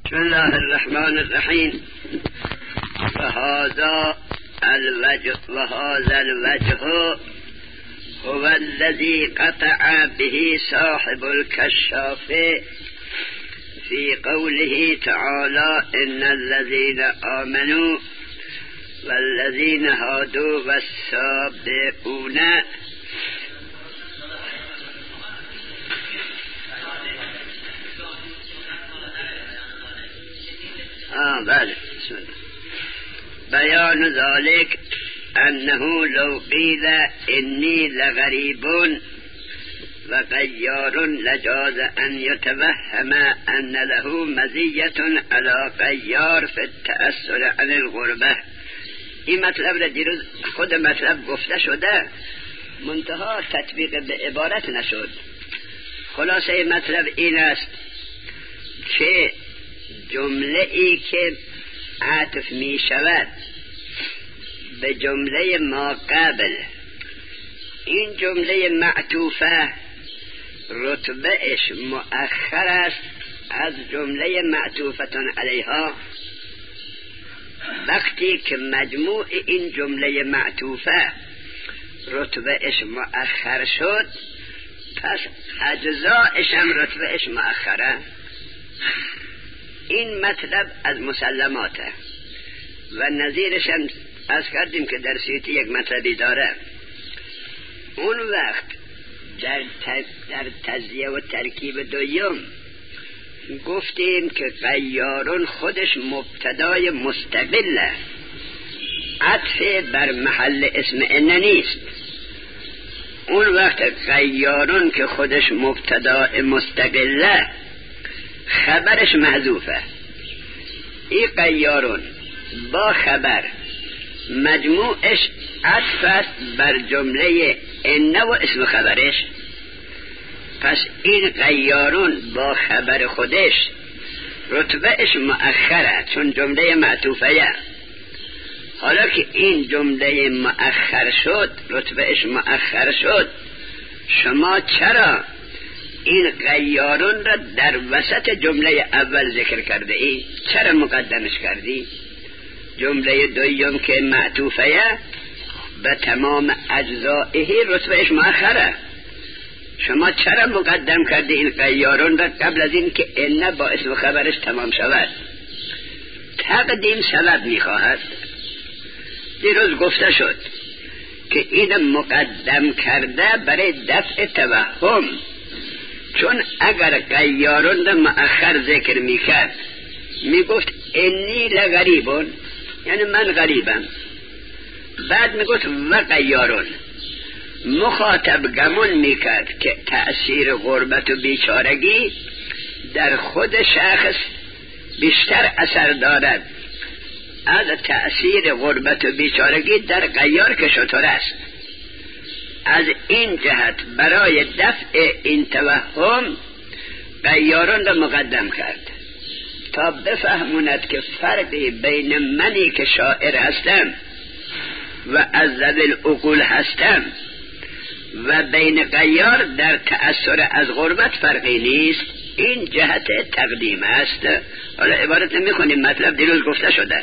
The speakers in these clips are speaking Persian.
بسم الله الرحمن الرحیم. وهذا الوجه هو الذي قطع به صاحب الكشاف في قوله تعالى إن الذين آمنوا والذين هادوا والسابقون بله. بيان ذلك أنه لو قيل إني لغريب وغيار لجاز أن يتوهم أن له مزية على غيار في التأثر عن الغربة. این مطلب را دیروز خود مطلب گفته شده، منتها تطبیق به عبارت نشد. خلاصه مطلب این است که جمله ای که عطف می شود به جمله ما قبل، این جمله معطوفه رتبهش مؤخر است از جمله معطوفتون علیها. وقتی که مجموع این جمله معطوفه رتبهش مؤخر شد، پس اجزایش هم رتبهش مؤخره. این مطلب از مسلماته و نظیرش هم از کردیم که در سیوطی یک مطلبی داره. اون وقت در تزیه و ترکیب دویم گفتیم که غیارون خودش مبتدای مستقله، عطف بر محل اسم ان نیست. اون وقت غیارون که خودش مبتدای مستقله خبرش محذوفه. این غیارون با خبر مجموعش عطف است بر جمله ان و اسم خبرش. پس این غیارون با خبر خودش رتبهش مؤخره چون جمله معطوفه. حالا که این جمله مؤخر شد، رتبهش مؤخر شد، شما چرا این غیارون را در وسط جمله اول ذکر کرده ای؟ چرا مقدمش کردی؟ جمله دویم که معطوفه به تمام اجزائه رتبهش مؤخره، شما چرا مقدم کردی این غیارون را قبل از این که ان با اسم خبرش تمام شود؟ تقدیم سبب میخواهد. دیروز گفته شد که این مقدم کرده برای دفع توهم، چون اگر غیارون را مؤخر ذکر میکرد میگفت انی لغریبون، یعنی من غریبم، بعد میگفت و غیارون، مخاطب گمون میکرد که تأثیر غربت و بیچارگی در خود شخص بیشتر اثر دارد از تأثیر غربت و بیچارگی در غیار که شطور است. از این جهت برای دفع این توهم غیارون را مقدم کرد تا بفهموند که فرقی بین منی که شاعر هستم و از ذوی العقول هستم و بین غیار در تأثیر از غربت فرقی نیست. این جهت تقدیم است. حالا عبارت نمیخونیم، مطلب دیروز گفته شده.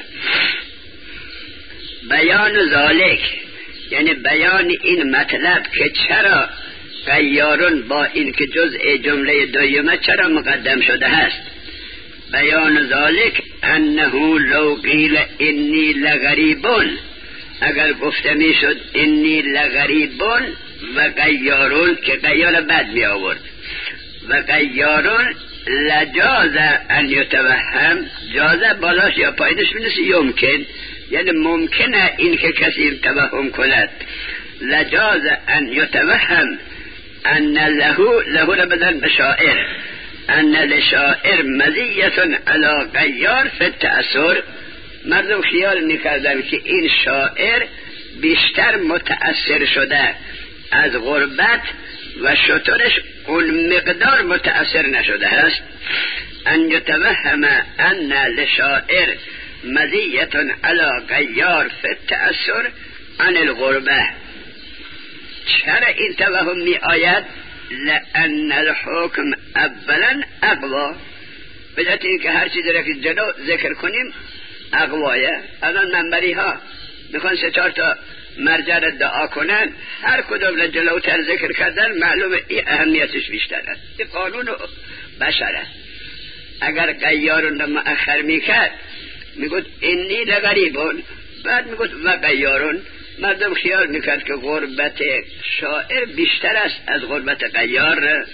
بیان ذالک یعنی بیان این مطلب که چرا غیارون با این که جزء جمله دویمه چرا مقدم شده است. بیان ذالک انه لو قیل انی لغریبون، اگر گفته میشد انی لغریبون و غیارون، که غیار بعد می آورد، و غیارون لجاز ان یتوهم، جازه بالاش یا پایینش بنویسی یمکن، یعنی ممکنه این که کسی توهم کند. لجاز ان یتوهم ان له را بدن به شاعر، ان لشاعر مزیتون علی غیار فی التأثر. مردم خیال میکردن که این شاعر بیشتر متأثر شده از غربت و شطورش اون مقدار متأثر نشده است. ان یتوهم ان لشاعر مزیتون علی غیار فی التأثر عن الغربه. چرا این توهم می آید؟ لأن الحکم اولا اقوا، بدت این که هر چیزی را که جلو ذکر کنیم اقوایه. الان منبری ها میخوان 3-4 تا مرجع را دعا کنن، هر کدوم را جلوتر ذکر کردن معلومه این اهمیتش بیشتره. این قانون بشره. اگر غیارون را مؤخر میکرد میگود انی لغریبون، بعد میگود و غیارون، مردم خیال میکرد که غربت شاعر بیشتر است از غربت غیار.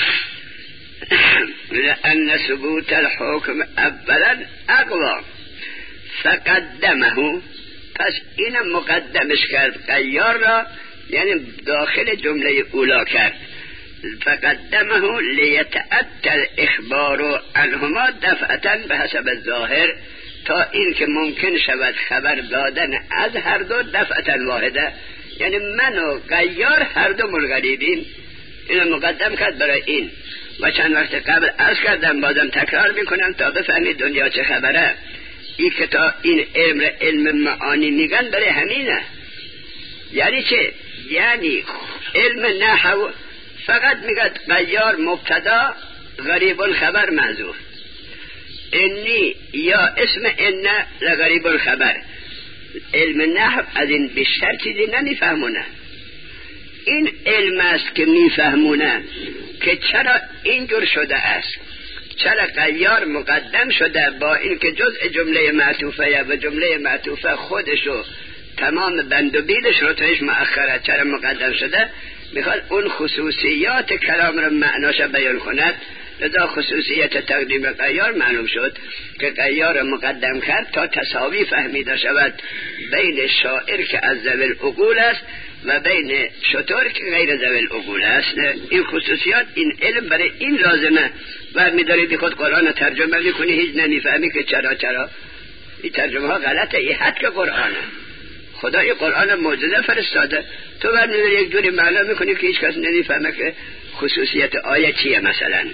لأن ثبوت الحکم اولا اقوا فقدمه، پس اینم مقدمش کرد غیار را، یعنی داخل جمله اولا کرد. فقدمه لیتأتی الاخبار عنهما دفعتا به حسب الظاهر، تا این که ممکن شود خبر دادن از هر دو دفعتا واحده، یعنی من و غیار هر دو منقلبیم. اینو مقدم کرد برای این. و چند وقت قبل عرض کردم، بازم تکرار میکنم تا بفهمید دنیا چه خبره. این که تا این علم معانی میگن برای همینه. یعنی چه؟ یعنی علم نحو فقط میگه غیار مبتدا، غریب الخبر محذوف. انی یا اسم ان لغریب الخبر. علم نحو از این بیشتر چیزی نمیفهمونه. این علم است که میفهمونه که چرا اینجور شده است، چرا غیار مقدم شده، با این که جزء جمله معطوفه و جمله معطوفه خودشو تمام بند و بیدش رو تویش مؤخره، چرا مقدم شده. میخواد اون خصوصیات کلام رو معناش بیان کند. لذا خصوصیت تقدیم غیار معلوم شد که غیار مقدم کرد تا تساوی فهمیده شود بین شاعر که از ذوی العقول است و بین شتر که غیر ذوی العقول است. این خصوصیات، این علم برای این لازمه. و میداری بی خود قرآن ترجمه میکنی، هیچ نمیفهمی که چرا این ترجمه ها غلطه. این حد که قرآنه، خدای قرآن معجزه فرستاده، تو برمیداری یک دوری معنا میکنی که هیچ کس نمیفهمه که خصوصیت آیه چیه مثلا.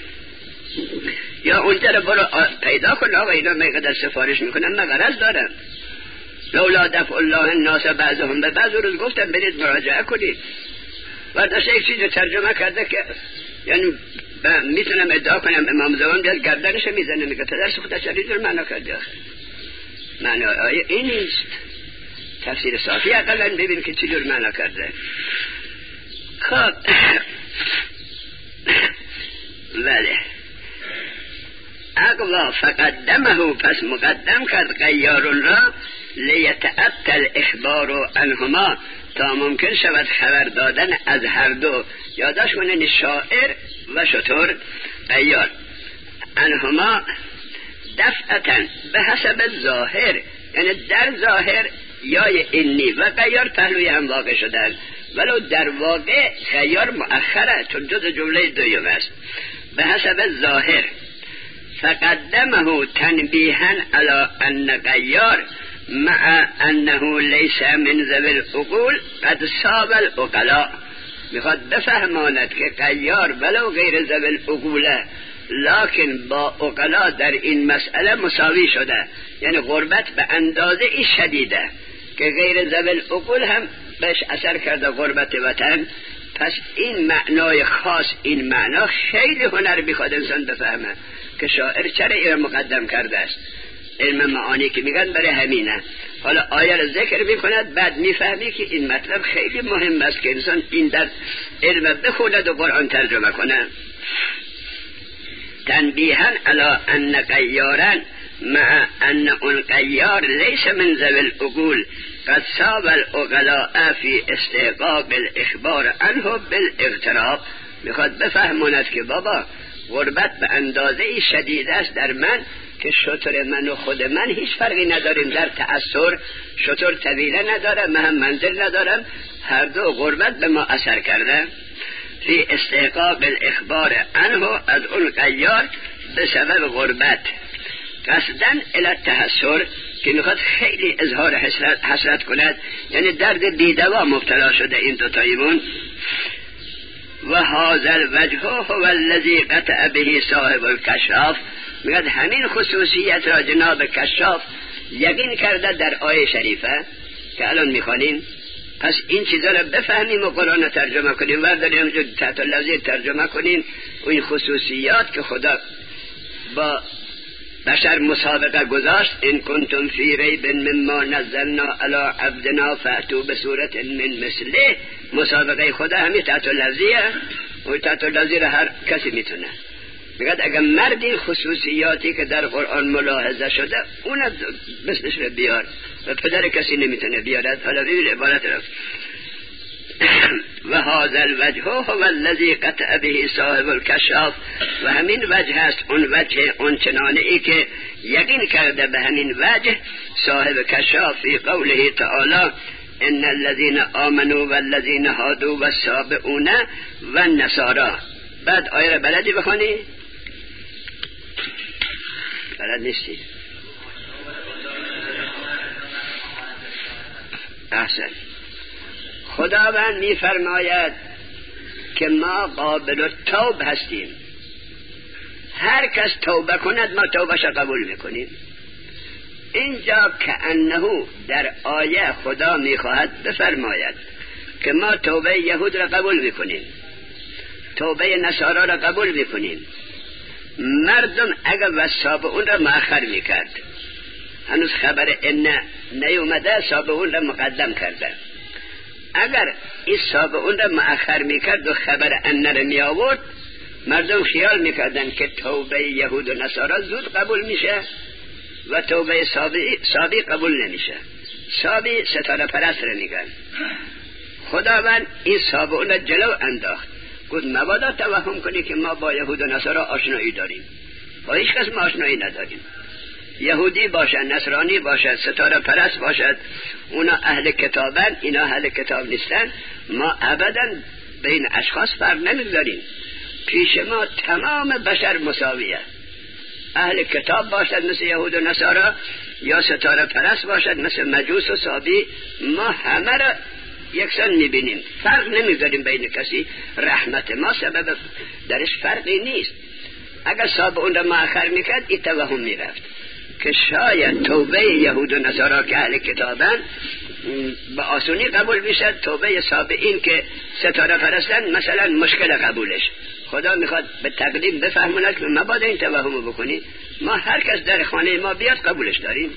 یا اونجا رو برو پیدا کن، آقا اینا میقدر سفارش میکنن، من غرض دارم. لولا دفع الله الناس بعضهم به بعض، روز گفتم برید مراجعه کنید. برداشته یک چیز ترجمه کرده که یعنی میتونم ادعا کنم امام زمان بیاد گردنش میزنه، میگه پدر سوخته چرا اینجور معنا کرده. آخر معنی آیه این نیست. تفسیر صافی اقلا ببین که چجور معنا کرده. خب بله، اقوا فقدمه، پس مقدم کرد غیارون را، لیتأتی الاخبار عنهما، تا ممکن شود خبر دادن از هر دو. یاداش کنین شاعر و شتر غیار عنهما دفعتا به حسب ظاهر، یعنی در ظاهر یای انی و غیار پهلوی هم واقع شدن، ولو در واقع غیار مؤخره چون جز جمله دوم است. به حسب ظاهر فقدمه تنبیها علی ان غیار مع انه لیس من ذوی العقول قد صاب العقلاء. میخواد بفهماند که غیار ولو غیر ذوی العقوله، لکن با عقلا در این مسئله مساوی شده. یعنی غربت به اندازه ای شدیده که غیر ذوی العقول هم بهش اثر کرده غربت وطن. پس این معنای خاص، این معنا خیلی هنر میخواد انسان بفهمه که شاعر چرا این مقدم کرده است. علم معانی که میگن برای همینه. حالا آیه رو ذکر میکند، بعد میفهمی که این مطلب خیلی مهم است که انسان این در علم بخوند و قرآن ترجمه کنه. تنبیها علی ان غیارا مع ان اون غیار لیس من ذوی العقول قد صاب العقلاء فی استحقاق الاخبار عنه بالاغتراب. میخواد بفهموند که بابا غربت به اندازه شدید است در من که شتر من و خود من هیچ فرقی نداریم در تأثیر. شتر طویله نداره، من هم منزل ندارم، هر دو غربت به ما اثر کرده. فی استحقاق الاخبار عنه، از اون غیار به سبب غربت. قصدن الی التحسر، که میخواد خیلی اظهار حسرت کند، یعنی درد بیدوا مبتلا شده این دوتایمون. و هذا الوجه هو الذی قطع به صاحب الکشاف. میگه همین خصوصیت را جناب کشاف یقین کرده در آیه شریفه که الان میخوانیم. پس این چیزا را بفهمیم و قرآن ترجمه کنیم، ورداریم جو تحت اللفظی ترجمه کنیم. و این خصوصیات که خدا با بشر مسابقه گذاشت ان کنتم فی ریب مما نزلنا علی عبدنا فاتوا بصورت من مثله. مسابقه خدا همین تحت لفظیه و تحت لفظی را هر کسی میتونه. میگه اگر مردی خصوصیاتی که در قرآن ملاحظه شده اون مثلش رو بیار و پدر کسی نمیتونه بیارد. حالا ببین عبارت را و هذا الوجه هو الذي قطع به صاحب الكشاف. و همین وجه هست اون وجه اون چنانه ای که یقین کرده به همین وجه صاحب کشاف فی قوله تعالی ان الذين آمنوا والذين هادوا والسابئون والنصارى. بعد آیه بلدی بخونی؟ بلد نیستی؟ احسن. خداوند می‌فرماید که ما قابل التوب هستیم. هر کس توبه کند ما توبهش قبول میکنیم. اینجا که انه در آیه خدا میخواهد بفرماید که ما توبه یهود را قبول میکنیم، توبه نصارا را قبول میکنیم. مردم اگر وسابعون را مؤخر میکرد، هنوز خبر ان نیومده، سابعون را مقدم کرده. اگر این سابعون را مؤخر میکرد و خبر ان را میآورد، مردم خیال میکردن که توبه یهود و نصارا زود قبول میشه و توبه سابی قبول نمیشه. سابی ستاره پرست را میگن. خداوند این سابعون را جلو انداخت، گفت مبادا توهم کنی که ما با یهود و نصارا آشنایی داریم. با هیچ کس ما آشنایی نداریم. یهودی باشد، نصرانی باشد، ستاره پرست باشد، اونا اهل کتابن، اینا اهل کتاب نیستن. ما ابدا بین اشخاص فرق نمیگذاریم. پیش ما تمام بشر مساویه. اهل کتاب باشد مثل یهود و نصارا، یا ستاره پرست باشد مثل مجوس و صابی، ما همه را یکسان میبینیم، فرق نمیذاریم بین کسی. رحمت ما سبب درش فرقی نیست. اگر سابقون را مؤخر میکرد این توهم میرفت که شاید توبه یهود و نصارا که اهل کتابن با آسونی قبول میشد، توبه سابقین که ستاره پرستن مثلا مشکل قبولش. خدا میخواد به تقدیم بفهموند که مبادا این توهمو بکنی. ما هر کس در خانه ما بیاد قبولش داریم.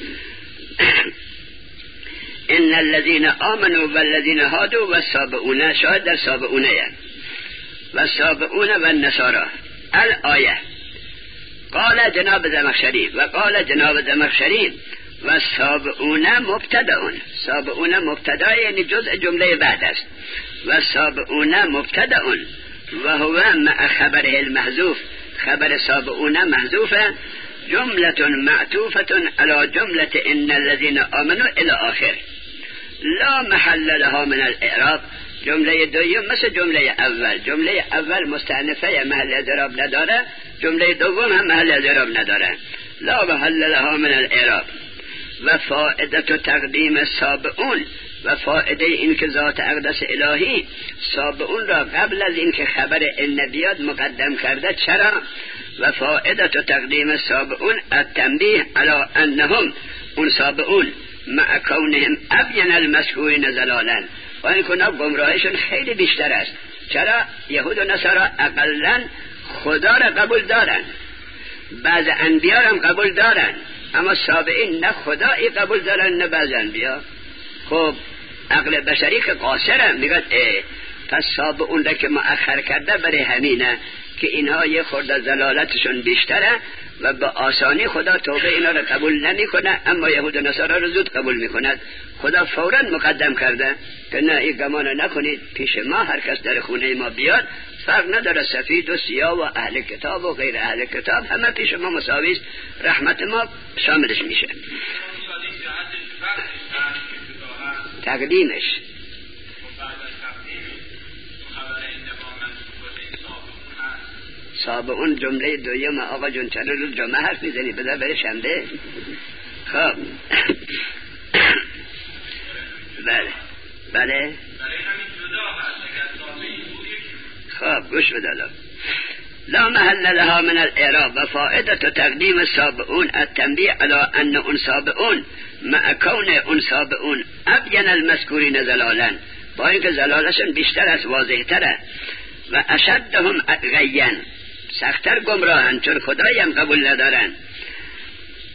ان الذين آمنوا والذين هادوا والسابئون، شاید در سابئون والسابئون والنصارى الآیه. قال جناب زمخشری و قال جناب زمخشری والسابئون مبتدأ. سابئون مبتدا یعنی جزء جمله بعد است. والسابئون مبتدأ و هو مع خبره المحذوف. خبر سابئون محذوفه، جملة معطوفة على جملة ان الذين آمنوا الى آخر، لا محل لها من الاعراب. جمله دوم مثل جمله اول. جمله اول مستأنفه محل اعراب نداره، جمله دوم هم محل اعراب نداره. لا محل لها من الاعراب. و فائده تقدیم السابئون، و فائده این که ذات اقدس الهی سابئون را قبل از اینکه خبر ان بیاد مقدم کرده. چرا؟ و فائده تقدیم السابئون التنبیه علی انهم، اون سابئون مع کونهم ابین المذکورین ضلالا، و این که گمراهیشون خیلی بیشتر است. چرا؟ یهود و نصارا اقلا خدا را قبول دارن، بعض انبیا هم قبول دارن، اما سابئین نه خدایی قبول دارن نه بعض انبیا. خب عقل بشری که قاصره، میگن پس سابئون را که مؤخر کرده برای همینه که اینها یه خورده ضلالتشون بیشتره و با آسانی خدا توبه اینا را قبول نمیکنه، اما یهود و نصارا را زود قبول میکند. خدا فوراً مقدم کرده که نه، این گمان نکنید، پیش ما هر کس در خونه ما بیاد، فرق نداره سفید و سیاه و اهل کتاب و غیر اهل کتاب، همه پیش ما مساوی است. رحمت ما شاملش میشه. تقدیمش سابقون جمله دویم. آقا جون چرا روز جمعه حرف میزنی؟ بذار بره شنبه. خب بله خب گوش بده. لا محل لها من الاعراب و فائده تقدیم السابقون التنبیه علی ان اون سابقون مع کون اون سابقون ابین المذکورین ضلالا، با اینکه ضلالشون بیشتر است، واضح تره، و اشدهم غیًا، سختر گمراهن چون خدایی هم قبول ندارن.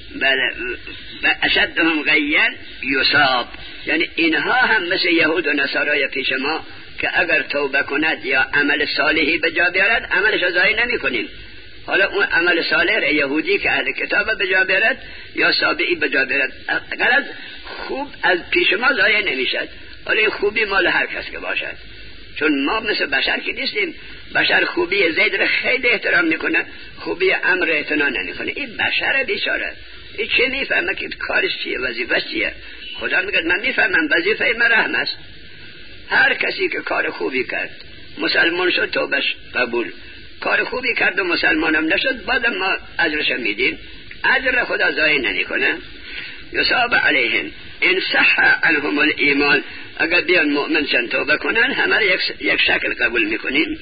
بله و اشدهم غیّا یصاب، یعنی اینها هم مثل یهود و نصارای پیش ما که اگر توبه کند یا عمل صالحی به جا بیارد عملش رو ضایع نمی‌کنیم. حالا اون عمل صالح یهودی که اهل کتاب به جا بیارد یا سابعی به جا بیارد، غرض خوب از پیش ما ضایع نمیشد. حالا این خوبی مال هر کس که باشد، چون ما مثل بشر که نیستیم. بشر خوبی زید را خیلی احترام میکنه، خوبی عمرو اعتنا نمیکنه. این بشر بیچاره، این چه میفهمه که کارش چیه، وظیفه‌اش چیه؟ خدا میگه من میفهمم وظیفه من رحم است. هر کسی که کار خوبی کرد مسلمان شد توبش قبول، کار خوبی کرد و مسلمانم نشد بعدم ما اجرش میدیم، اجر خدا ضایع نمیکنه. یصاب علیهم ان صح عنهم الایمان، اگر بیان مؤمن شن توبه کنن همه یک شکل قبول میکنیم.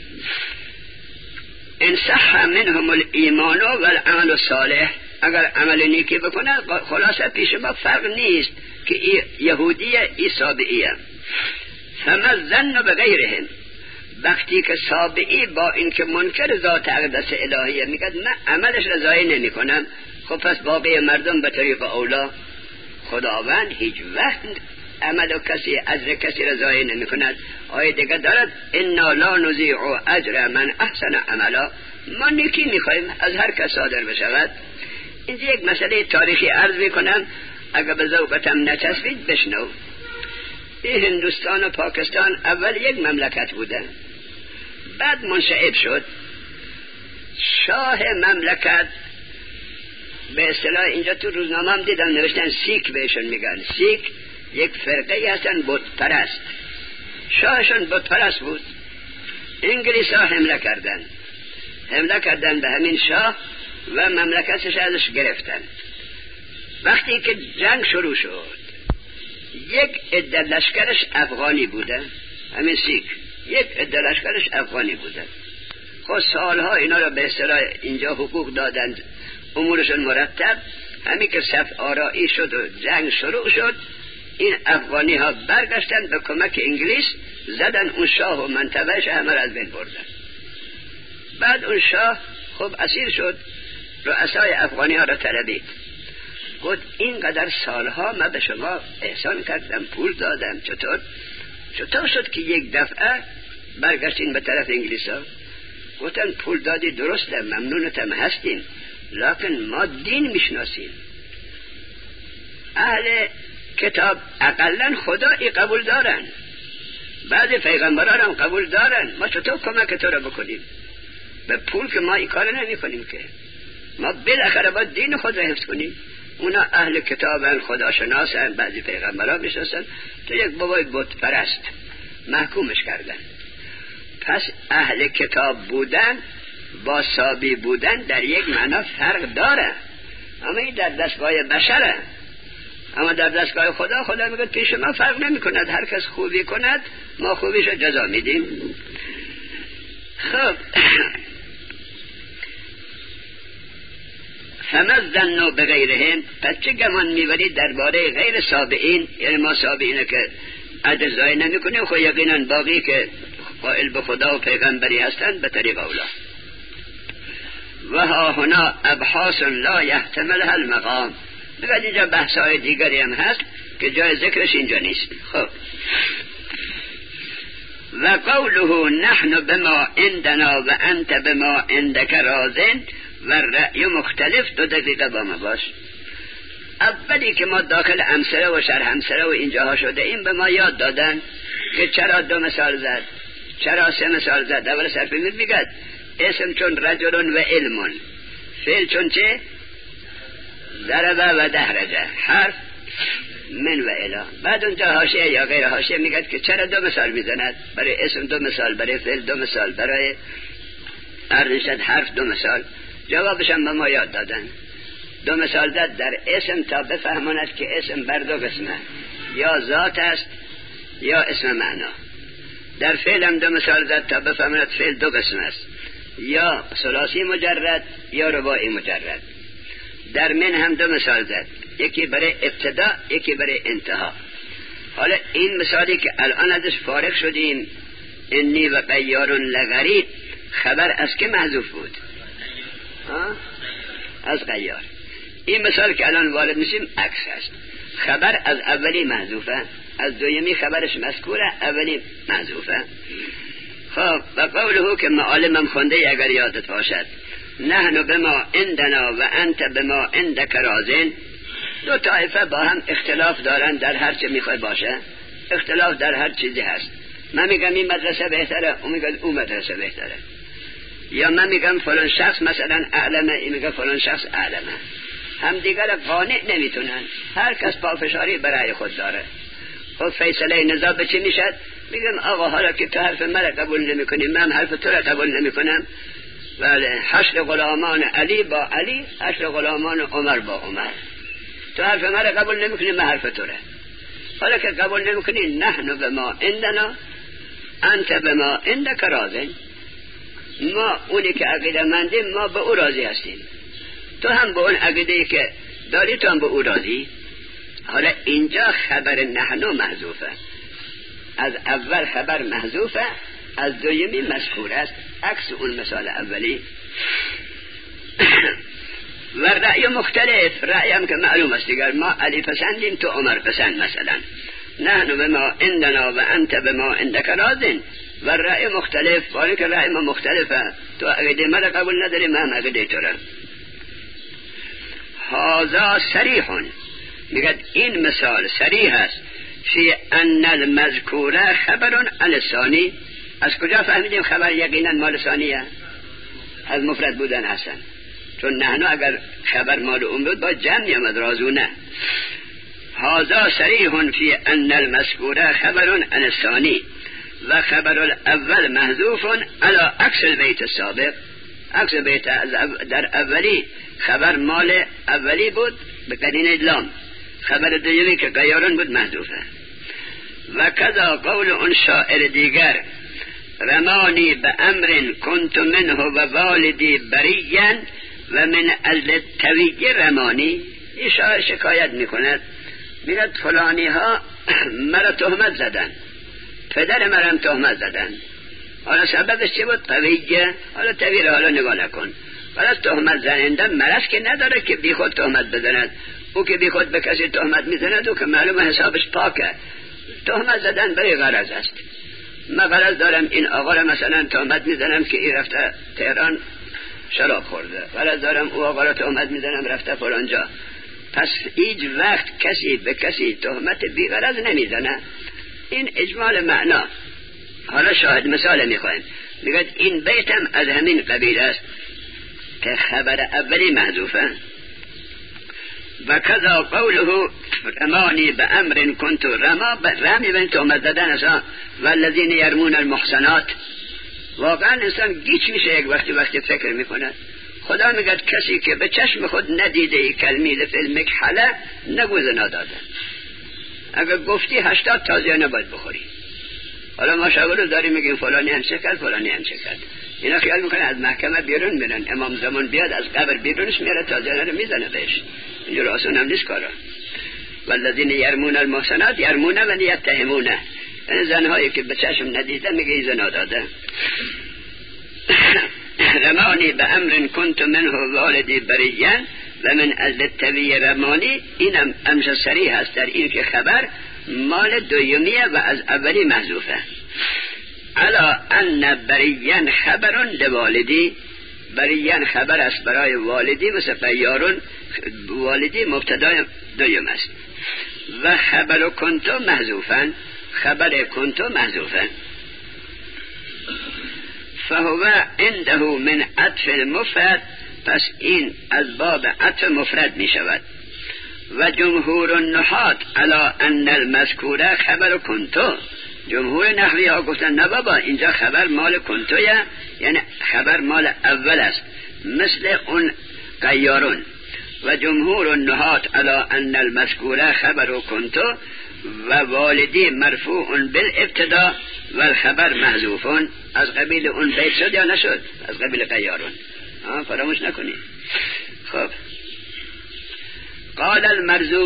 ان صح منهم الایمان والعمل الصالح، اگر عمل نیکی بکنن خلاصه پیش ما فرق نیست که ای یهودیه ای سابعیه. فما الظن بغیرهم، وقتی که سابعی با اینکه منکر ذات اقدس الهیه میگه من عملش را ضایع نمیکنم، خب پس باقی مردم به طریق اولا خداوند هیچ وقت عمل و کسی اجر کسی را ضایع نمی کند. آیه دیگه دارد انا لا نضیع اجر من احسن عملا، ما نیکی میخوایم از هر کس صادر بشود. اینجا یک مسئله تاریخی عرض میکنم، اگر به ذوقتم نچسبید بشنو. این هندوستان و پاکستان اول یک مملکت بوده، بعد منشعب شد. شاه مملکت به اصطلاح اینجا تو روزنامه هم دیدم نوشتن سیک بهشون میگن. سیک یک فرقه هستن بت پرست. شاهشون بت پرست بود. انگلیس ها حمله کردن به همین شاه و مملکتش ازش گرفتن. وقتی که جنگ شروع شد یک عده لشکرش افغانی بوده، همین سیک یک عده لشکرش افغانی بوده. خب سالها اینا را به اصطلاح اینجا حقوق دادند، امورشون مرتب. همین که صف آرایی شد و جنگ شروع شد، این افغانی ها برگشتن به کمک انگلیس، زدن اون شاه و منطقهش همه را از بین بردن. بعد اون شاه خب اسیر شد، رؤسای افغانی ها را طلبید، گفت اینقدر سالها من به شما احسان کردم، پول دادم، چطور شد که یک دفعه برگشتین به طرف انگلیس ها؟ گفتن پول دادی درسته، ممنونتم هستیم، لکن ما دین میشناسیم. اهل کتاب اقلن خدایی قبول دارن، بعد پیغمبران هم قبول دارن، ما چطور کمک تو را بکنیم؟ به پول که ما این کار نمی کنیم که، ما بالاخره باید دین خود را حفظ کنیم. اونا اهل کتابن، خدا شناسن، بعضی پیغمبران میشناسن، تو یک بابای بت پرست محکومش کردن. پس اهل کتاب بودن با سابی بودن در یک معنا فرق داره، اما این در دستگاه بشره. اما در دستگاه خدا میگه پیش ما فرق نمی کند، هر کس خوبی کند ما خوبیش جزا میدیم. خب فمزدنو بغیرهم، پس چه گمان میبرید درباره غیر سابعین؟ یعنی ما سابعینه که عدل ضایع نمی کنیم، خب یقینا باقی که قائل به خدا و پیغمبری هستند به طریق اولا. و ها هنا ابحاث لا یحتملها المقام، میگه اینجا بحثای دیگری هم هست که جای ذکرش اینجا نیست. خب و قوله نحن بما عندنا و انت بما عندك رازن و رأی مختلف، 2 دقیقه با ما باش. اولی که ما داخل امثله و شرح امثله و اینجاها شده این به ما یاد دادن که چرا 2 مثال زد، چرا 3 مثال زد. اول سرفیمیر میگه اسم چون رجلون و علمون، فعل چون چه؟ ضربه و دهرجه، حرف من و اله. بعد اونجا حاشیه یا غیر حاشیه میگه که چرا 2 مثال میزند، برای اسم 2 مثال، برای فعل 2 مثال، برای ارنشد حرف 2 مثال. جوابش هم به ما یاد دادن. 2 مثال زد در اسم تا بفهماند که اسم بر 2 قسمه، یا ذات است یا اسم معنا. در فعل هم 2 مثال زد تا بفهماند فعل 2 قسم است، یا ثلاثی مجرد یا رباعی مجرد. در من هم 2 مثال زد، یکی برای ابتدا یکی برای انتها. حالا این مثالی که الان ازش فارغ شدیم، انی و غیار لغریب، خبر از که محذوف بود؟ از غیار. این مثال که الان وارد میشیم عکس است. خبر از اولی محذوفه، از دومی خبرش مذکوره، اولی محذوفه. خب و قوله که معالمم خونده اگر یادت باشد، نحن بما عندنا و انت بما عندک رازین. دو طایفه با هم اختلاف دارن در هر چه میخواد باشه، اختلاف در هر چیزی هست. من میگم این مدرسه بهتره، اون میگه اون مدرسه بهتره. یا من میگم فلان شخص مثلا اعلمه، این میگه فلان شخص اعلمه. هم دیگر قانع نمیتونن، هر کس پافشاری برای خود داره. خب فیصله نزاع به چی میشد؟ میگم آقا حالا که تو حرف من قبول نمیکنی، من حرف تو را قبول نمیکنم. بله، حشر غلامان علی با علی، حشر غلامان عمر با عمر. تو حرف من را قبول نمیکنی، من حرف تو را. حالا که قبول نمیکنی، نحن بما عندنا انت بما عندک راضین. ما اونی که عقیده مندیم ما به او راضی هستیم، تو هم به اون عقیده که داری تو هم به او راضی. حالا اینجا خبر نحن محذوفه، از اول خبر محذوفه، از دومی مذکور است، عکس اون مثال اولی. و رأی مختلف، رأی هم که معلوم است دیگر، ما علی پسندیم تو عمر پسند مثلا. نحن بما عندنا و انت بما عندک راضین. و رأی مختلف، ولی که رأی ما مختلفه، تو عقیده من قبول نداری، من عقیده تو را. هذا صریح، میگه این مثال صریح است فی ان المذکوره خبر عن الثانی. از کجا فهمیدیم خبر یقینا مال ثانیه؟ از مفرد بودن اصلا، چون نحن اگر خبر مال اون بود با جمع یامد رازونه. هذا صریح فی ان المذکوره خبر عن الثانی و خبر الاول محذوف علی عکس البیت السابق. عکس بیت در اولی خبر مال اولی بود به قرینه لام، خبر دومی که غیارون بود محذوفه. و کذا قول اون شاعر دیگر، رمانی به امر کنت منه و والدی برین و من اجل تویی رمانی. این شاعر شکایت میکند، میگه فلانی ها مرا تهمت زدن، پدر مرا تهمت زدن. حالا سببش چی بود؟ توییه. حالا توییه حالا نگاه نکن، حالا تهمت زننده مرض که نداره که بی خود تهمت بزند. او که بی خود به کسی تهمت میزند، او که معلومه حسابش پاکه. تهمت زدن برای غرض است. من غرض دارم این آقا را مثلا تهمت میزنم که این رفته تهران شراب خورده، غرض دارم او آقا را تهمت میزنم رفته فلانجا. پس هیچ وقت کسی به کسی تهمت بی غرض نمیزنه. این اجمال معنا. حالا شاهد مثال میخوایم، میگه این بیتم از همین قبیل است که خبر اولی محذوفه. و کذا قوله رمانی به امر کنت رمی بین تهمت زدن اصلا والذین یرمون المحصنات. واقعا انسان گیج میشه یک وقتی فکر میکنه. خدا میگه کسی که به چشم خود ندیده کلمه فیلم حله نگو زنا دادن. اگر گفتی 80 تازیه نباید بخوری. حالا ما شغل داریم میگیم فلانی هم چه کرد فلانی هم چه کرد. اینا خیال میکنه از محکمه بیرون میرن، امام زمان بیاد از قبر بیرونش میره تازیه رو میزنه بهش. اینجور آسون هم نیست کارا. والذین یرمون المحصنات یرمونه و یتهمونه، یعنی زنهایی که به چشم ندیده میگه زنا داده. رمانی به امر کنت منه والدی بریان و من اجل توی رمانی. اینم امش صریح هست در این که خبر مال دومیه و از اولی محذوفه. علا ان بریان خبرون لوالدی، بریان خبر است برای والدی، مثل قیارون والدی مبتدا دوم است. و خبر کنتو محذوفن، خبر کنتو محذوفن. فهو عنده من عطف المفرد، پس این از باب عطف مفرد می شود. و جمهور النحات علی ان المذکوره خبر کنتو. جمهور نحوی ها گفتن نه بابا اینجا خبر مال کنتویه، یعنی خبر مال اول است مثل اون قیارون. و جمهور النحات علی ان المذکوره خبر کنتو و والدی مرفوع بالابتدا و الخبر محذوفون. از قبیل اون بیت شد یا نشد؟ از قبیل قیارون. فراموش نکنی. خب قال المرزوقی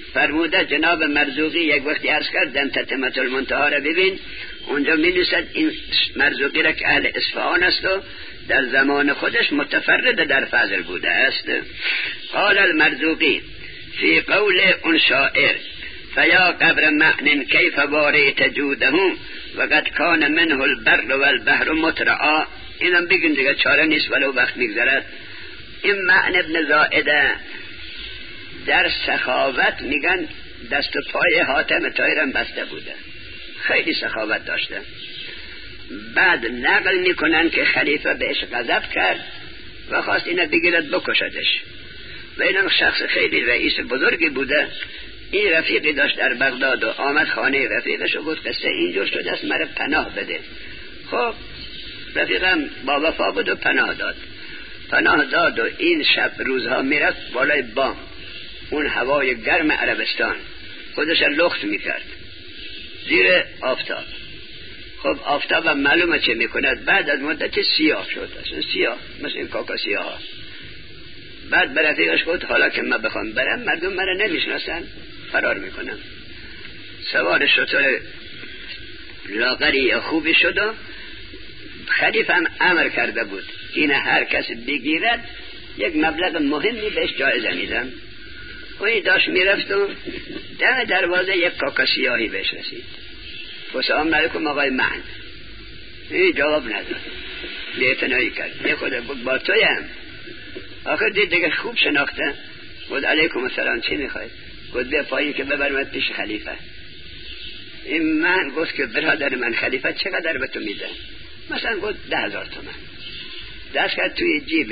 فرموده جناب مرزوقی یک وقتی عرض کردن تتمة المنتهی را ببین، اونجا می نویسد این مرزوقی را که اهل اصفهان است و در زمان خودش متفرد در فضل بوده است. قال المرزوقی فی قول اون شاعر فیا قبر معن کیف واریت جوده وقد کان منه البر والبحر مترعا. اینم بگیم دیگه چاره نیست ولو وقت میگذرد. این معن ابن زائده در سخاوت میگن دست و پای حاتم طایرم بسته بوده، خیلی سخاوت داشته. بعد نقل میکنن که خلیفه بهش غضب کرد و خواست اینو بگیرد بکشدش و اینم شخص خیلی رئیس بزرگی بوده. این رفیقی داشت در بغداد و آمد خانه رفیقش و گفت قصه اینجور شده است، مرا پناه بده. خب رفیقم با وفا بود و پناه داد و این شب روزها میرفت بالای بام، اون هوای گرم عربستان، خودش لخت میکرد زیر آفتاب. خب آفتاب هم معلومه چه میکند، بعد از مدت سیاه شد، اصلا سیاه مثل این کاکا سیاه ها. بعد به رفیقش گفت حالا که من بخوام برم مردم مرا نمیشناسن، فرار میکنم. سوار شتر لاغری خوبی شد و خلیفه هم امر کرده بود این هر کس بگیرد یک مبلغ مهمی بهش جایزه میدم. اونی داشت میرفت و در دروازه یک کاکا سیاهی بهش رسید. سلام علیکم آقای معن. این جواب نداد، بی‌اعتنایی کرد. یه خود بود با تویم. آخر دید دیگه خوب شناخته. بود علیکم السلام، چی میخواید؟ گفت بیا پایین که ببرمت پیش خلیفه. این من گفت که برادر من خلیفه چقدر به تو میده؟ مثلا گفت 10,000 تومان. دست کرد توی جیب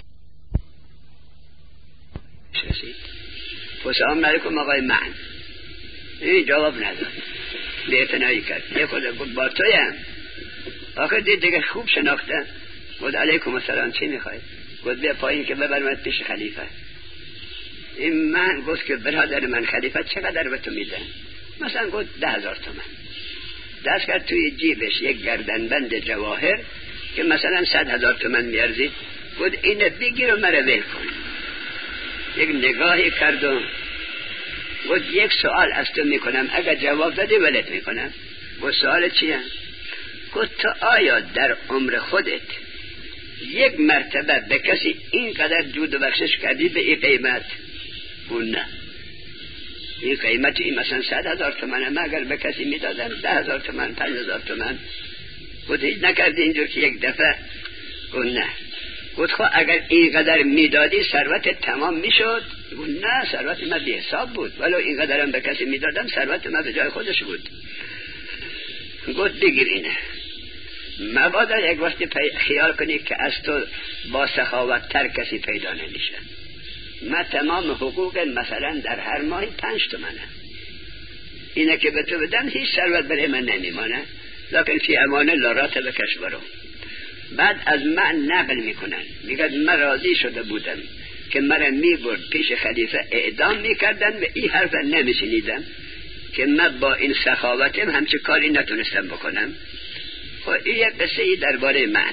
رسید. سلام علیکم آقای معن. این جواب نداد، بی‌اعتنایی کرد. یه خود بود با تویم. آخر دید دیگه خوب شناخته. بود علیکم السلام، چی میخواید؟ گفت بیا پایین که ببرمت پیش خلیفه. این من گفت که برادر من خلیفه چقدر به تو میده؟ مثلا گفت 10,000 تومان. دست کرد توی جیبش یک گردنبند جواهر که مثلا 100,000 تومان میارزید. گفت اینه بگیر و مرا ول کن. یک نگاهی کرد و گفت یک سوال از تو میکنم، اگر جواب دادی ولت میکنم. گفت سوال چیه؟ گفت تو آیا در عمر خودت یک مرتبه به کسی اینقدر جود و بخشش کردی به این قیمت؟ اون نه. این قیمت این مثلا 100,000 تومانه، من اگر به کسی میدادم 10,000 تومان 5,000 تومان. گفت هیچ نکردی اینجور که یک دفعه؟ اون نه. گفت خب اگر اینقدر میدادی ثروت تمام میشد؟ گفت نه، ثروت من بی حساب بود، ولو اینقدرم به کسی میدادم ثروت من به جای خودش بود. گفت بگیر اینه. مبادا یک وقتی خیال کنی که از تو با سخاوت تر کسی پیدا نمیشه. من تمام حقوق مثلا در هر ماه 5 تومنه، اینه که به تو بدم هیچ ثروت برای من نمیمانه، لکن فی امان الله رات بکش برو. بعد از من نقل میکنن، میگن من راضی شده بودم که مرا میبرد پیش خلیفه اعدام میکردن و این حرف نمیشنیدم که من با این سخاوتم همچه کاری نتونستم بکنم. خب این یک قصه ای درباره من.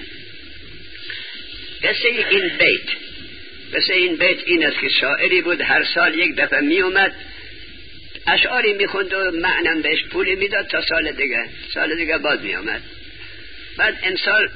قصه این بیت این است که شاعری بود، هر سال یک دفعه می اومد اشعاری میخوند و معنم بهش پولی میداد تا سال دیگه باز می آمد. بعد امسال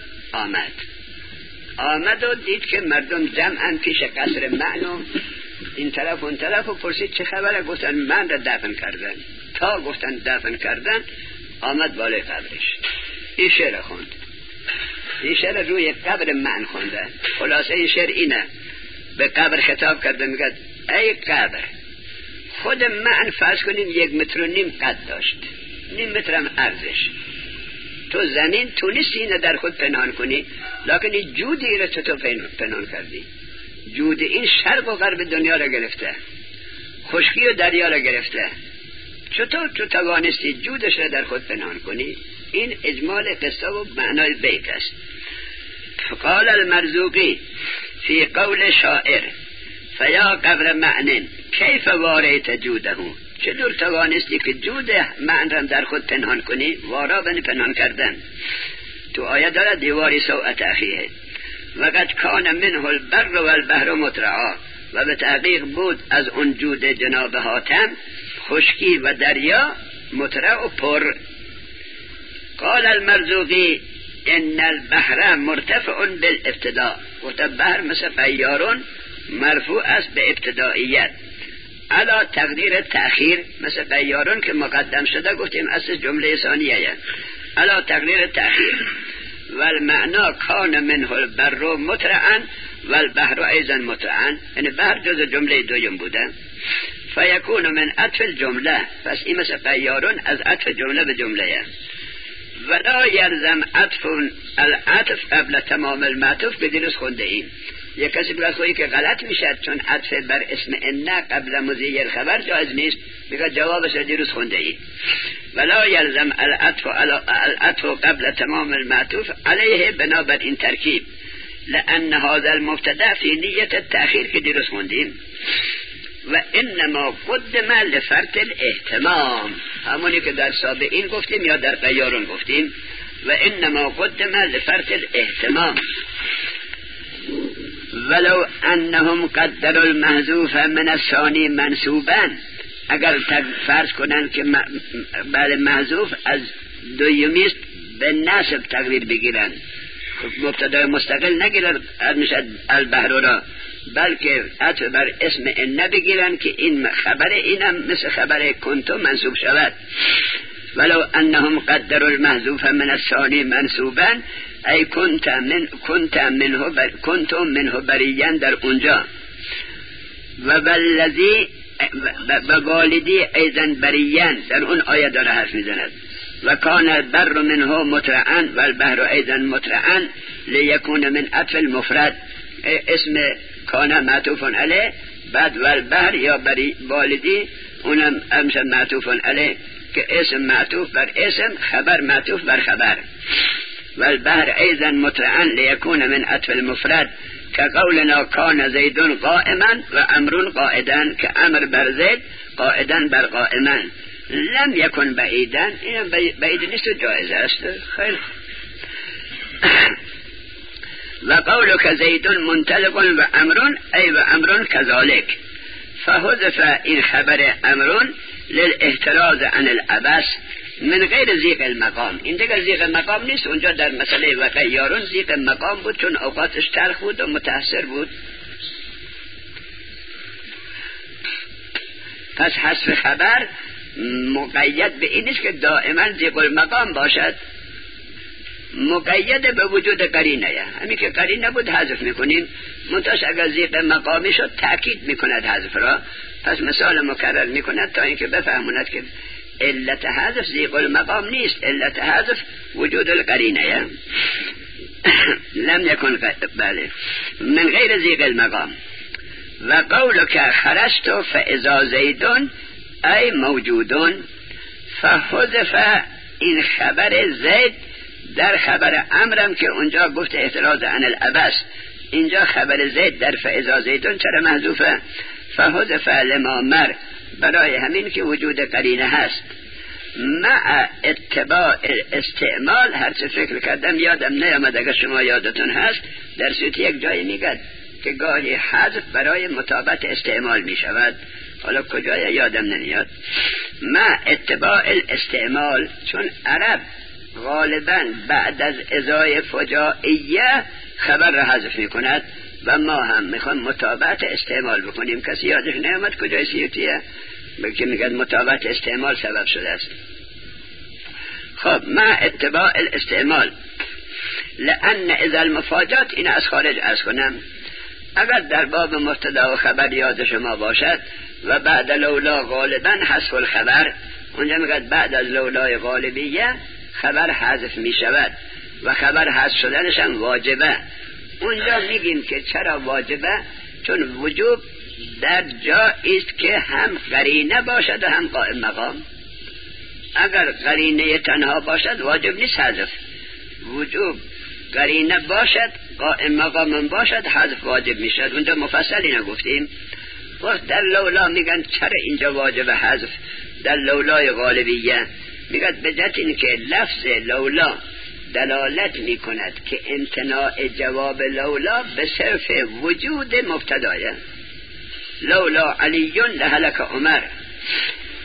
آمد و دید که مردم جمعن پیش قصر معن و این طرف اون طرف و پرسید چه خبره؟ گفتن من را دفن کردن. تا گفتن دفن کردن آمد بالای قبرش، این شعر خوند. این شعر روی قبر معن خونده. خلاصه این شعر اینه، به قبر خطاب کرده، میگه ای قبر، خود معن فرض کنیم 1.5 متر قد داشت، 0.5 متر هم عرضش. تو زمین تونستی اینه در خود پنهان کنی، لکن این جود این را چطور پنهان کردی؟ جود این شرق و غرب دنیا را گرفته، خشکی و دریا را گرفته، چطور تو توانستی جودش را در خود پنهان کنی؟ این اجمال قصه و معنای بیت است. فقال المرزوقی فی قول شاعر فیا قبر معن کیف واریت جوده، چطور توانستی که جود معن را در خود پنهان کنی؟ وارا بن پنهان کردن. تو آیه داره دیواری سوءت اخیه وقد کان منه البر والبحر مترعا، و به تحقیق بود از اون جود جناب حاتم خشکی و دریا مترع و پر. قال المرزوقی ان البحر مرتفع بالابتداء، گفت بحر مثل قیارون مرفوع است به ابتدائیت، علا تقدیر تأخیر، مثل قیارون که مقدم شده گفتیم اصل جمله ثانیه، علا تقدیر تأخیر. والمعنا کان منه البر مترعا والبحر ایضا مترعا، یعنی بحر جز جمله دویم بوده. فیکون من عطف الجمله، پس این مثل قیارون از عطف جمله به جمله. ولا یلزم العطف قبل تمام المعطوف، به درست خونده ایم. یک کسی بگه خویی که غلط میشد چون عطف بر اسم ان قبل مضی الخبر جایز نیست، بگه جوابش رو درست خونده ایم. ولا یلزم العطف قبل تمام المعطوف علیه، بنابر این ترکیب، لأن هذا المبتدا فی نیت التأخیر که درست خوندیم. و انما قدم لفرط الاهتمام، همونی که در سابقین گفتیم یا در قیارون گفتیم. و انما قدم لفرط الاهتمام. ولو انهم قدروا المحذوف من الثانی منصوبا، اگر فرض کنن که بعد محذوف از دویمیست به نصب تقدیر بگیرن، مبتدا مستقل نگیرن میشد البحر را، بلکه عطف بر اسم ان بگیرن که این خبر اینم مثل خبر کنتم منصوب شود. ولو انهم قدروا المحذوف من الثانی منصوبا ای کنتم منه بریان در اونجا. و والذی و والدی ایضا بریان در اون آیه داره حرف میزند. و کان البر منه مترعا و البحر ایضا مترعا لیکون من عطف المفرد، اسم کان معطوف علیه، بعد و البحر یا والدی اونم امشد معطوف علیه که اسم معطوف بر اسم، خبر معطوف بر خبر. و البحر ایضا مترعا لیکون من عطف المفرد که قولنا کان زیدون قائما و امرون قائدن، که امر بر زید قائدن بر قائما. لم یکن بعیدن، این بعید نیست و جایز است. خیلی و قولک زیدون منطلق و امرون ای و امرون کذالک، فحذف این خبر امرون للاحتراز عن العبث من غیر ضیق المقام. این دیگر ضیق مقام نیست، اونجا در مسئله و قیارون ضیق مقام بود چون اوقاتش تلخ بود و متأثر بود. پس حذف خبر مقید به این نیست که دائما ضیق المقام باشد، مقید به وجود قرینه. همین که قرینه بود حذف میکنیم، منتش اگر ضیق مقامی شد تأکید میکند حذف را، پس مثال مکرر میکند تا اینکه بفهموند که علت حذف ضیق المقام نیست، علت حذف وجود القرینه. لم یکن بله من غیر ضیق المقام. و قولک خرجت فاذا زیدون ای موجودون، فحذف این خبر زید در خبر امرم که اونجا گفت احتراز عن العبث، اینجا خبر زید در فاذا زیدون چرا محذوفه؟ فحذف لما مر، برای همین که وجود قرینه هست. مع اتباع استعمال، هرچه فکر کردم یادم نیامد، اگر شما یادتون هست در سوت یک جایی میگد که گاهی حذف برای مطابقت استعمال میشود، حالا کجای یادم نمیاد. مع اتباع استعمال، چون عرب غالبا بعد از ازای فجائیه خبر را حذف میکند و ما هم میخوام مطابقت استعمال بکنیم. کسی یادش نیامد کجای سیوتیه که میگن مطابقت استعمال سبب شده است. خب مع اتباع الاستعمال، لأن اذا المفاجات، این از خارج از کنم، اگر در باب مبتدا و خبر یاد شما باشد و بعد لولا غالبا حذف الخبر، اونجا میگد بعد از لولای غالبیه خبر حذف میشود و خبر حذف شدنش هم واجبه. اونجا میگیم که چرا واجبه؟ چون وجوب در جا است که هم قرینه باشد و هم قائم مقام. اگر قرینه تنها باشد واجب نیست حذف، وجوب قرینه باشد قائم مقام باشد حذف واجب میشد. اونجا مفصل اینو گفتیم. وقت در لولا میگن چرا اینجا واجب حذف در لولای غالبیه؟ میگن به جهت این که لفظ لولا دلالت میکند که امتناع جواب لولا به صرف وجود مبتدایه. لولا علیون لهلک عمر،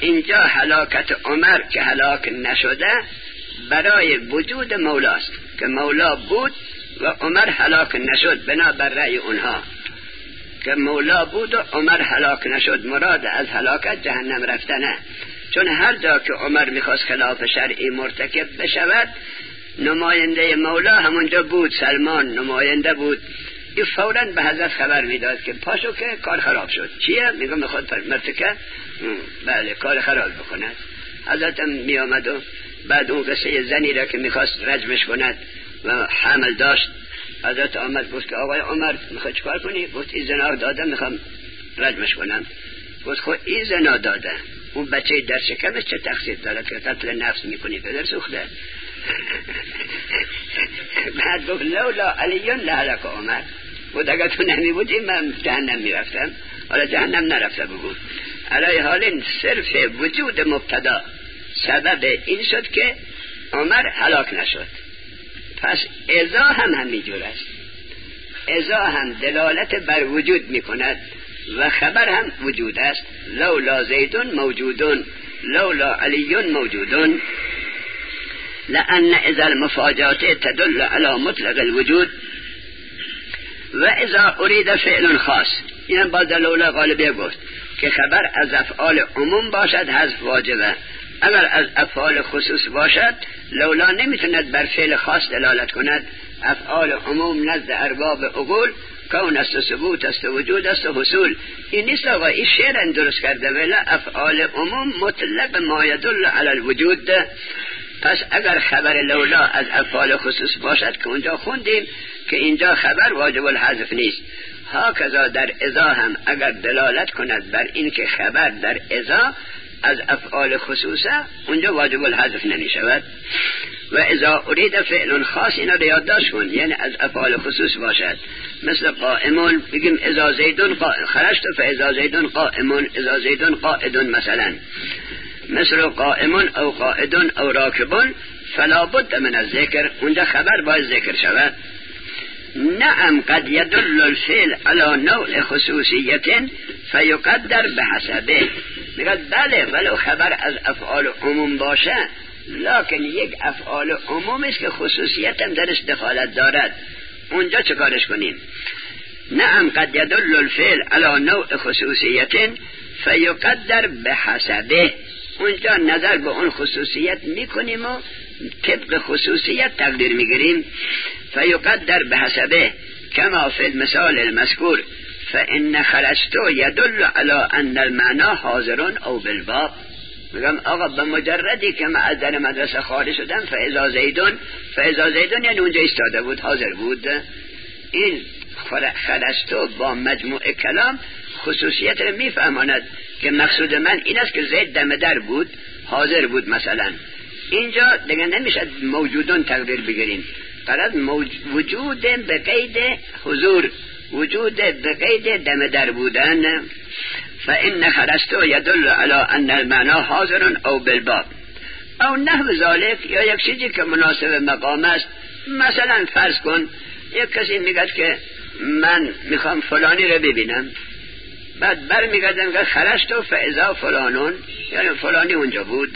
اینجا هلاکت عمر که هلاک نشده برای وجود مولاست که مولا بود و عمر هلاک نشد، بنابر رأی اونها که مولا بود و عمر هلاک نشد. مراد از هلاکت جهنم رفتنه، چون هر جا که عمر میخواست خلاف شرعی مرتکب بشود نماینده مولا همونجا بود، سلمان نماینده بود. این فوراً به حضرت خبر میداد که پاشو که کار خراب شد. چیه؟ میگم میخواد مرتکب بله کار خراب بکند. حضرت هم میامد و بعد اون قصه زنی را که میخواست رجمش کند و حمل داشت، حضرت آمد گفت که آقای عمر میخواد چکار کنی؟ گفت این زنا داده میخوام رجمش کنم. گفت خب این زنا داده، اون بچه در شکمش چه تقصیر داره که قتل نفس میکنی؟ پدر سوخته. بعد گفت لولا علیون لهلک عمر، بود اگر تو نمی بودی من جهنم میرفتم. حالا جهنم نرفته بگو. علی حال صرف وجود مبتدا سبب این شد که عمر هلاک نشد. پس ازا هم همینجور است. ازا هم دلالت بر وجود میکند و خبر هم وجود است. لولا زیدون موجودون لولا علیون موجودون لأن اذا المفاجات تدل على مطلق الوجود و اذا اريد فعل خاص. این باز لولا غالبیه گفت که خبر از افعال عموم باشد حذف واجبه. اگر از افعال خصوص باشد لولا نمیتوند بر فعل خاص دلالت کند. افعال عموم نزد ارباب عقول کون است و ثبوت است و وجود است و حصول. این نیست آقا، این شعر درست کرده ولی افعال عموم مطلق ما یدل علی الوجود. پس اگر خبر لولا از افعال خصوص باشد که اونجا خوندیم که اینجا خبر واجب الحذف نیست، هاکذا در اذا هم اگر دلالت کند بر این که خبر در اذا از افعال خصوصه اونجا واجب الحذف نمی شود. و اذا اريد فعل خاص اینا رو یادداشت کن، یعنی از افعال خصوص باشد. مثل قائمون بگیم اذا زیدون خرجت فاذا زیدون قائمون اذا زیدون قائدون مثلا. مثل قائمون او قائدون او راکبون فلا بد من الذکر، اونجا خبر باید ذکر شود. نعم قد يدل الفعل على نوع خصوصیت فیقدر بحسبه. میگه بله ولو خبر از افعال عموم باشه لکن یک افعال عموم است که خصوصیت هم درش دخالت دارد، اونجا چه کارش کنیم؟ نعم قد يدل الفعل على نوع خصوصیت فیقدر بحسبه، اونجا نظر به اون خصوصیت میکنیم و طبق خصوصیت تقدیر میگیریم. فیقدر بحسبه کما فی المثال المذکور فان خرجت يدل على ان المعنى حاضر او بالباب. میگم آقا به مجردی که من از در مدرسه خارج شدم فاذا زیدون یعنی اونجا ایستاده بود، حاضر بود. این خرجت با مجموع کلام خصوصیت رو میفهماند که مقصود من این است که زید دم در بود، حاضر بود مثلا. اینجا دیگه نمیشه موجودون تقدیر بگیریم، فقط وجود به قید حضور، وجود به قید دم در بودن. فإن خرجت يدل على أن المعنى حاضر أو بالباب او نحو ذلك، یا یک چیزی که مناسب مقام است. مثلا فرض کن یک کسی میگه که من میخوام فلانی رو ببینم، بعد برمیگردم که خرجت فاذا فلانون یعنی فلانی اونجا بود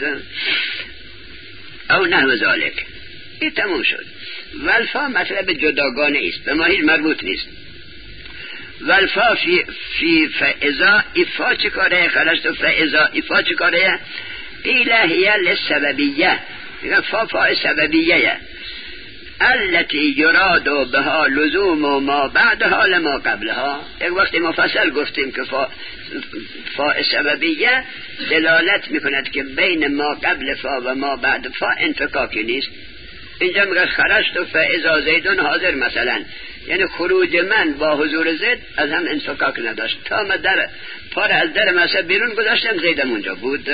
او نحو ذلك. این تموم شد. والفا مطلب جداگانه است، به ما هیچ مربوط نیست. والفا فی فاذا افا چکاره خرجت فاذا افا چکاره قیل هی للسببیه، فا سببیه التي يراد بها لزوم ما بعدها لما قبلها. یک وقتی مفصل گفتیم که فا سببیه دلالت میکند که بین ما قبل فا و ما بعد فا انفکاکی نیست. اینجا میگه خرجت فاذا زیدون حاضر مثلا، یعنی خروج من با حضور زید از هم انفکاک نداشت، تا من در پار از در مسجد بیرون گذاشتم زیدم اونجا بود.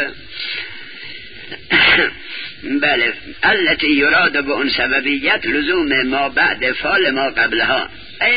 بله التي يراد به اون سببیت لزوم ما بعد فال ما قبلها ای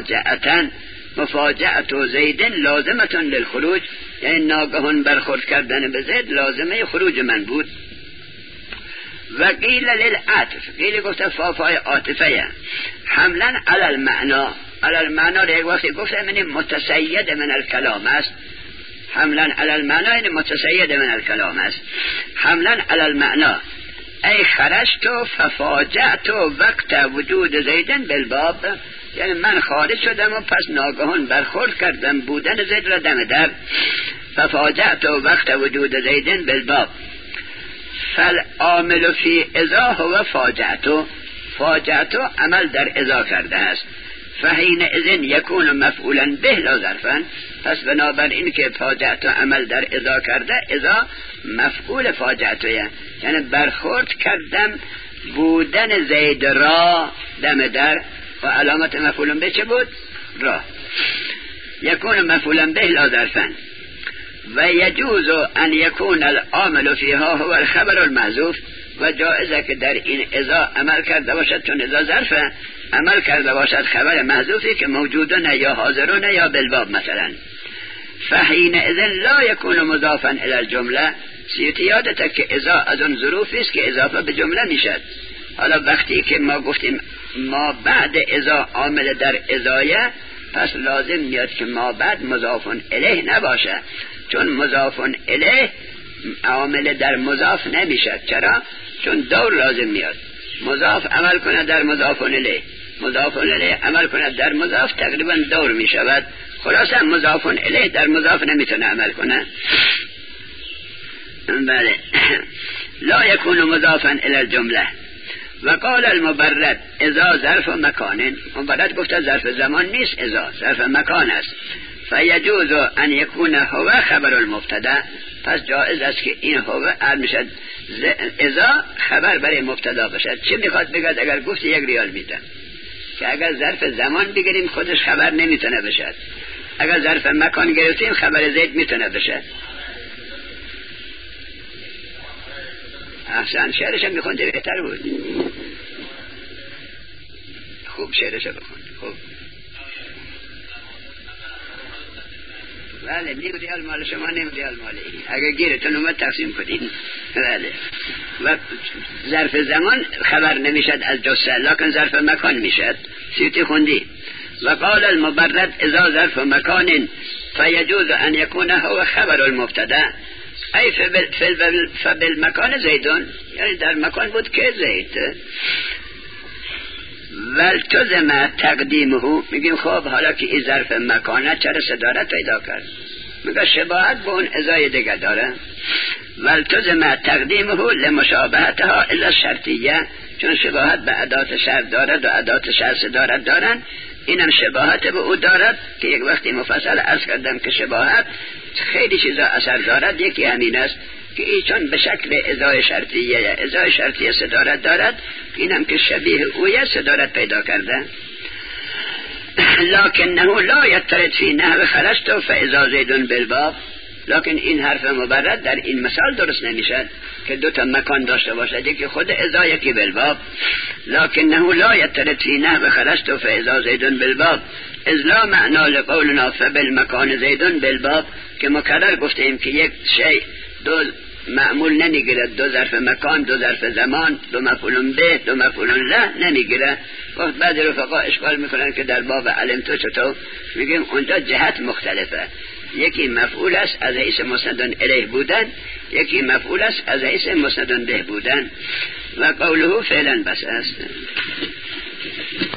مفاجأت زید لازمة للخروج، یعنی ناگهان برخورد کردن به زید لازمه خروج من بود. و قیل للعطف، قیل گفته فافای عاطفه حملا علی المعنا رو یک وقتی گفته من متسید من الکلام است، حملا علی المعنی این متسید من الکلام است. حملا علی المعنی ای خرجت ففاجعت وقت وجود زیدن بالباب، یعنی من خارج شدم و پس ناگهان برخورد کردم بودن زید را دم در. ففاجعت وقت وجود زیدن بالباب فالعامل فی اذا هو فاجعت عمل در اذا کرده است. فحین اذن یکون مفعولا به لا ظرفا، پس بنابراین که فاجعت عمل در اذا کرده، اذا مفعول فاجعت، یعنی برخورد کردم بودن زید را دم در، و علامت مفعول به چه بود؟ را. یکون مفعولا به لا ظرفا و یجوز ان یکون العامل فیها هو الخبر المحذوف، و جائزه که در این اذا عمل کرده باشد، چون اذا ظرفه عمل کرده باشد خبر محذوفی که موجودن یا حاضرون یا بالباب مثلا. فحین اذن لا یکون مضافا الی الجمله، سیوطی یادته که اذا از اون ظروفی است که اضافه به جمله میشد. حالا وقتی که ما گفتیم ما بعد اذا عامل در اذایه، پس لازم میاد که ما بعد مضاف الیه نباشه، چون مضاف الیه عامل در مضاف نمیشد. چرا؟ چون دور لازم میاد، مضاف عمل کنه در مضاف الیه، مضاف الیه عمل کنه در مضاف، تقریبا دور میشود. خلاصا مضاف الیه در مضاف نمیتونه عمل کنه. بله. لا یکون مضافا الی الجمله. و قال المبرد اذا ظرف مکان، مبرد گفته ظرف زمان نیست، اذا ظرف مکان است. فیجوز ان یکون هو خبر المبتدا، پس جائز است که این هو میشد اذا خبر برای مبتدا باشد. چه میخواد بگه؟ اگر گفت 1 ریال میدم، که اگر ظرف زمان بگیریم خودش خبر نمیتونه بشه، اگر ظرف مکان گرفتیم خبر زید میتونه بشه. احسن، شعرش هم میخونده بهتر بود. خوب شعرش بخون. خوب. بله، 9 ریال مال شما، 9 ریال مال این. اگر گیرتون اومد تقسیم کنین. بله. و ظرف زمان خبر نمیشد از جسه، لکن ظرف مکان میشد. سیوطی خوندی. و قال المبرد اذا ظرف مکان فیجوز ان یکون هو خبر المبتدا ای فبالمکان زیدون، یعنی در مکان بود که زید. والتزم تقدیمه، میگیم خب حالا که این ظرف مکانه چرا صدارت پیدا کرد؟ میگه شباهت به اون ازای دیگه داره. والتزم تقدیمه لمشابهتها الا شرطیه، چون شباهت به ادات شرط دارد و ادات شرط صدارت دارن، اینم شباهت به او دارد که یک وقتی مفصل عرض کردم که شباهت خیلی چیزا اثر دارد. یکی همین است که ایچون به شکل ازای شرطیه صدارت دارد، اینم که شبیه اویه صدارت پیدا کرده. لکنه لا یترد فی نحو خرجت فاذا زیدون بالباب، لکن این حرف مبرد در این مثال درست نمیشد که 2 مکان داشته باشد، یکی خود اذا یکی بالباب. لکنه لا یترد فی نحو خرجت فاذا زیدون بالباب اذ لا معنا لقولنا فبالمکان زیدون بالباب، که مکرر گفتیم که یک شیء 2 معمول نمیگیرد، 2 ظرف مکان، 2 ظرف زمان، 2 مفعول به، 2 مفعول له نمیگیره. وقت بعد رفقا اشکال میکنن که در باب علم تو چطور؟ میگیم اونجا جهت مختلفه، یکی مفعول است از حیث مسند الیه بودن، یکی مفعول است از حیث مسند به بودن. و قوله فعلا بس است.